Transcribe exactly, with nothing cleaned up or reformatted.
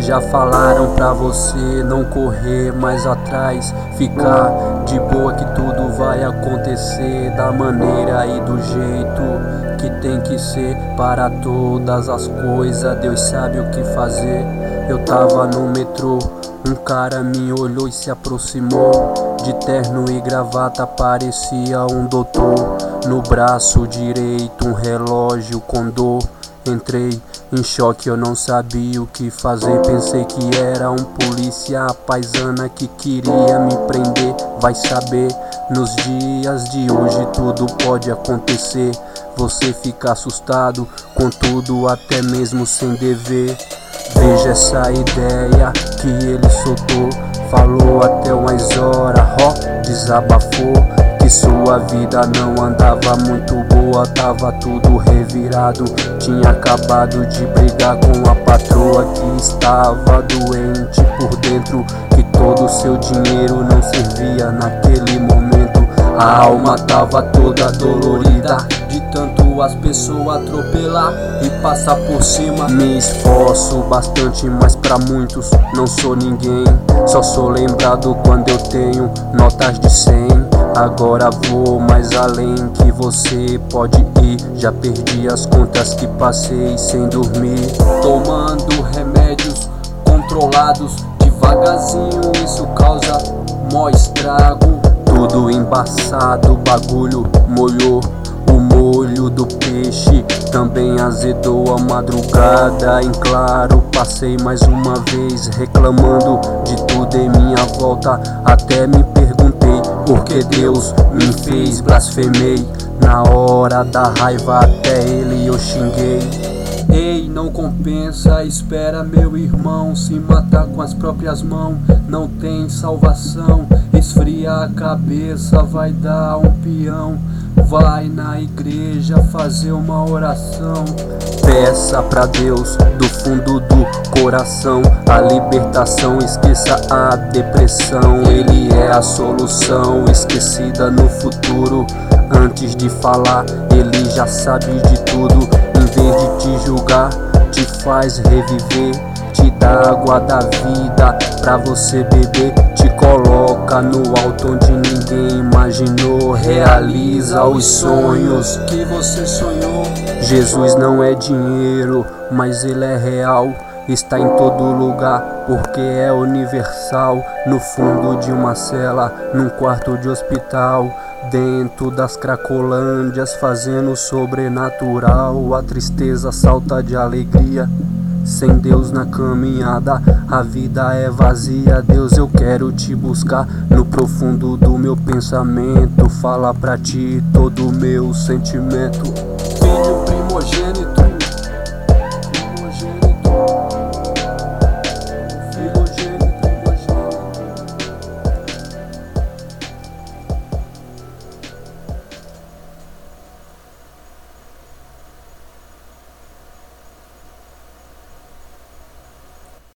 Já falaram pra você não correr mais atrás, ficar de boa que tudo vai acontecer da maneira e do jeito que tem que ser. Para todas as coisas Deus sabe o que fazer. Eu tava no metrô, um cara me olhou e se aproximou. De terno e gravata parecia um doutor. No braço direito um relógio com dor. Entrei em choque, eu não sabia o que fazer. Pensei que era um polícia paisana que queria me prender. Vai saber, nos dias de hoje tudo pode acontecer. Você fica assustado com tudo, até mesmo sem dever. Veja essa ideia que ele soltou. Falou até umas horas, ó, desabafou. Que sua vida não andava muito boa, tava tudo revirado. Tinha acabado de brigar com a patroa que estava doente por dentro. Que todo o seu dinheiro não servia naquele momento. A alma tava toda dolorida de tanto as pessoas atropelar e passar por cima. Me esforço bastante, mas pra muitos não sou ninguém. Só sou lembrado quando eu tenho notas de cem. Agora vou mais além que você pode ir. Já perdi as contas que passei sem dormir, tomando remédios controlados devagarzinho. Isso causa mó estrago. Tudo embaçado, bagulho molhou o molho do peixe. Também azedou a madrugada em claro. Passei mais uma vez reclamando de tudo em minha volta. Até me perguntei por que Deus me fez. Blasfemei na hora da raiva, até ele eu xinguei. Ei, não compensa, espera meu irmão se matar com as próprias mãos. Não tem salvação, esfria a cabeça, vai dar um peão. Vai na igreja fazer uma oração. Peça pra Deus do fundo do coração a libertação, esqueça a depressão. Ele é a solução, esquecida no futuro. Antes de falar, ele já sabe de tudo. Em vez de te julgar, te faz reviver. Te dá água da vida pra você beber. Te coloca no alto onde ninguém imaginou. Realiza os sonhos que você sonhou. Jesus não é dinheiro, mas ele é real. Está em todo lugar, porque é universal. No fundo de uma cela, num quarto de hospital, dentro das cracolândias, fazendo sobrenatural. A tristeza salta de alegria. Sem Deus na caminhada, a vida é vazia. Deus, eu quero te buscar no profundo do meu pensamento. Fala pra ti todo o meu sentimento. Filho primogênito